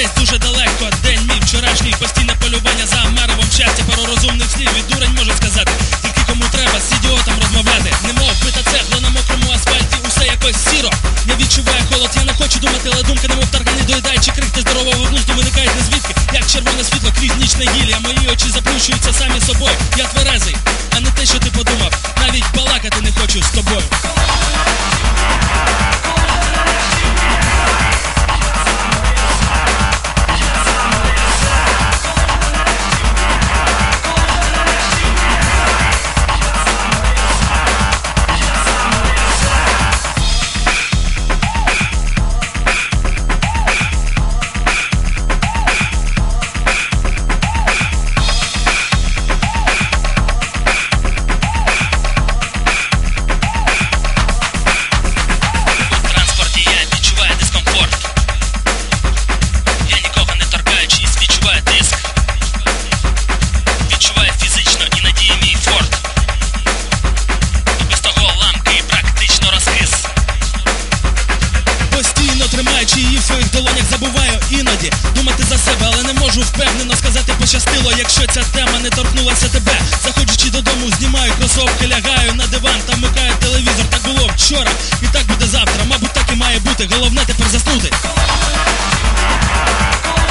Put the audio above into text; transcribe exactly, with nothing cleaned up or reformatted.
дуже далеко. День мій вчорашній, постійне полювання за маревом щастя. Пару розумних слів від дурень можу сказати. Тільки кому треба з ідіотом розмовляти. Немов бита цегла на мокрому асфальті, усе якось сіро. Я відчуваю холод, я не хочу думати, але думки немов таргані доїдаючи крихти здорового глузду виникають не звідки. Як червоне світло крізь нічне гілля, мої очі заплющуються самі собою. Я тверезий, а не те, що ти подумав. Навіть балакати не хочу з тобою. Тримаючи її в своїх долонях, забуваю іноді думати за себе, але не можу впевнено сказати пощастило, якщо ця тема не торкнулася тебе. Заходячи додому, знімаю кросовки, лягаю на диван та вмикаю телевізор. Так було вчора і так буде завтра, мабуть так і має бути, головне тепер заснути.